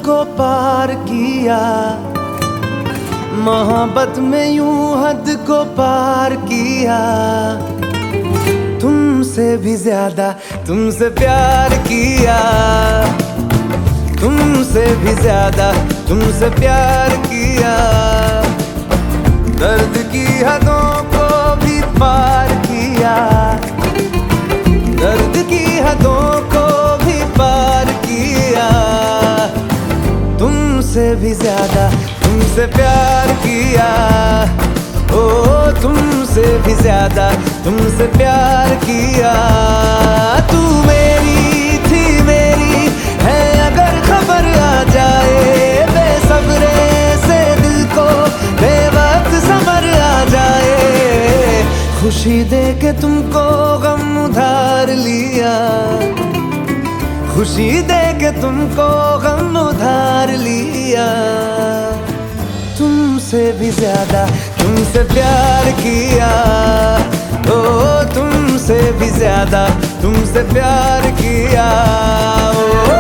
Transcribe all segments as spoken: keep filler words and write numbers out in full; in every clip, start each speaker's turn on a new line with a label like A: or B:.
A: को पार किया, मोहब्बत में यूं हद को पार किया। तुमसे भी ज्यादा तुमसे प्यार किया, तुमसे भी ज्यादा तुमसे प्यार किया। दर्द की हदों को भी पार किया, दर्द की हदों को भी पार किया। तुमसे भी ज्यादा तुमसे प्यार किया, ओ तुमसे भी ज्यादा तुमसे प्यार किया। तू मेरी थी मेरी है अगर खबर आ जाए, बेसब्रे से दिल को बेवक्त सबर आ जाए। खुशी दे के तुमको गम उधार लिया, खुशी दे के तुमको गम उधार लिया। तुमसे भी ज्यादा तुमसे प्यार किया, ओ तुमसे भी ज्यादा तुमसे प्यार किया। ओ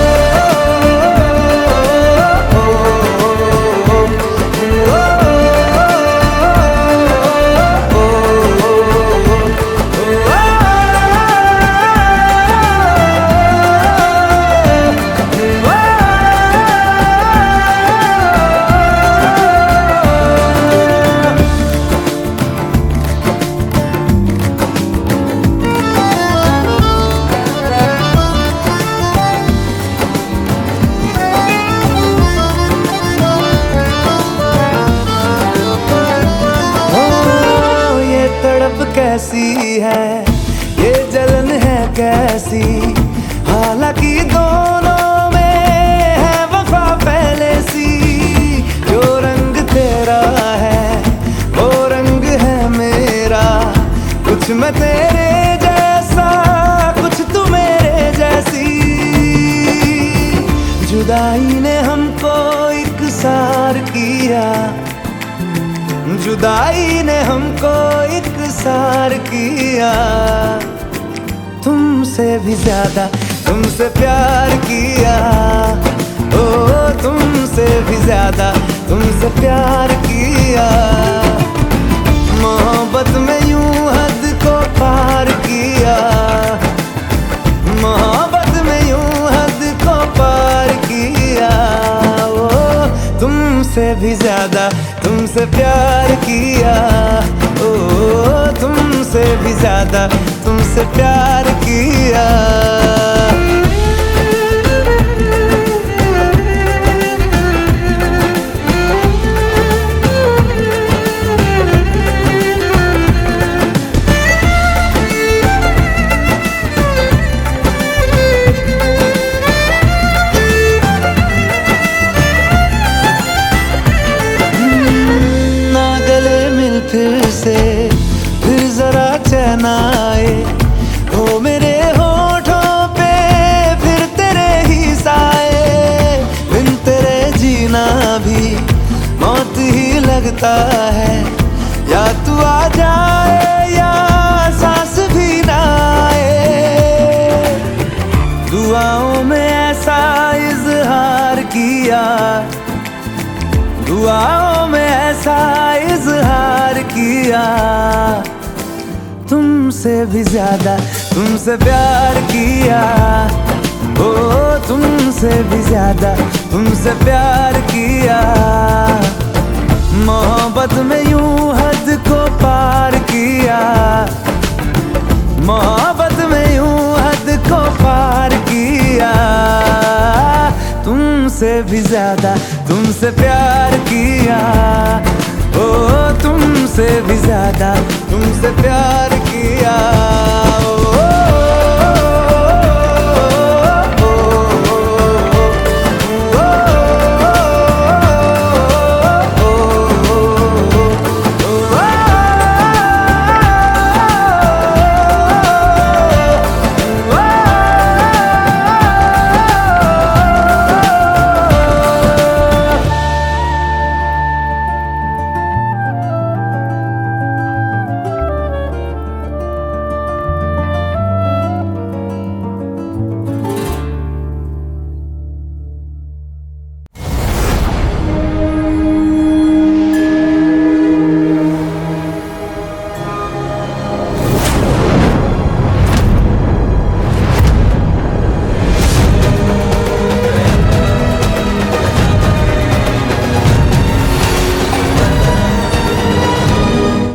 A: कैसी है ये जलन है कैसी, हालांकि दोनों में है वफा पहले सी। जो रंग तेरा है वो रंग है मेरा, कुछ मैं तेरे जैसा कुछ तू मेरे जैसी। जुदाई ने हमको इकसार किया, जुदाई ने हमको इकसार किया। तुमसे भी ज्यादा तुमसे प्यार किया, ओ तुमसे भी ज्यादा तुमसे प्यार किया। मोहब्बत में यूं हद को पार किया, मोहब्बत में यूं हद को पार किया। ओ तुमसे भी ज्यादा तुमसे प्यार किया, ओ तुमसे भी ज्यादा तुमसे प्यार किया। फिर से फिर जरा चैन आए, हो मेरे होठों पे फिर तेरे ही साए। बिन तेरे जीना भी मौत ही लगता है, या तू आ जाए या सांस भी ना आए। दुआओं में ऐसा इजहार किया, दुआओं में ऐसा इजहार किया। तुमसे भी ज्यादा तुमसे प्यार किया, ओ तुमसे भी ज्यादा तुमसे प्यार किया। मोहब्बत में यूं हद को पार किया, मोहब्बत में यूं हद को पार किया। तुमसे भी ज्यादा तुमसे प्यार किया, ओ तुमसे भी ज्यादा तुमसे प्यार किया।